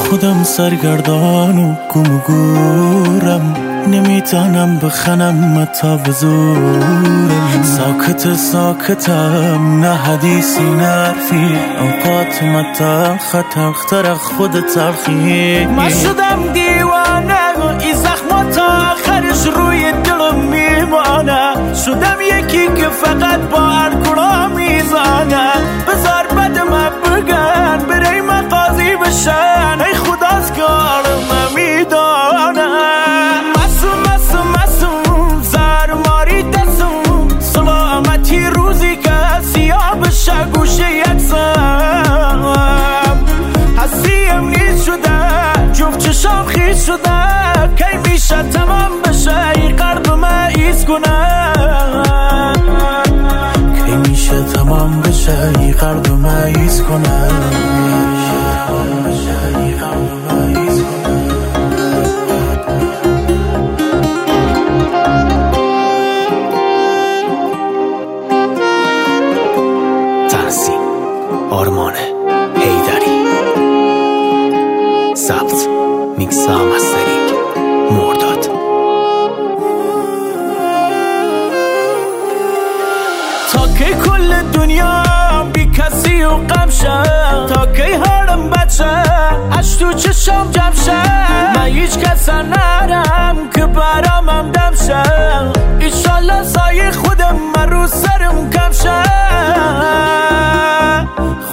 خودم سرگردان و گم و گورم، نمیتونم بخنم تا به زورم. ساکتم نه حدیثی نه حرفی، اوقات تلختر خود تلخی. من شدم دیوانه، این زخمات تا آخرش روی دلم میمانه. شدم یکی که فقط با الکلا میزانه. بذار بد من بگن برای من قاضی بشن، ای خداست که عالم میدانه. مسوم زرماری دستم، سلامتی روزی که سیاه بشه گوشه یکسم. حسیم نیست شده، جفت چشام خیز شده، کی میشه تمام بشه این قلب من ایز کنه. کی میشه تمام بشه این قلب من ایز کنه. تنظیم آرمان حیدری، ضبط میکس و مسترینگ مرداد. تا کی کل دنیا بی کسی و غم شد، تا کی حالم بد شد اش تو چشم جمع شد. من هیچ کس نرم که برامم دم شد، ایشالله سایه خودم من رو سرم کم شد.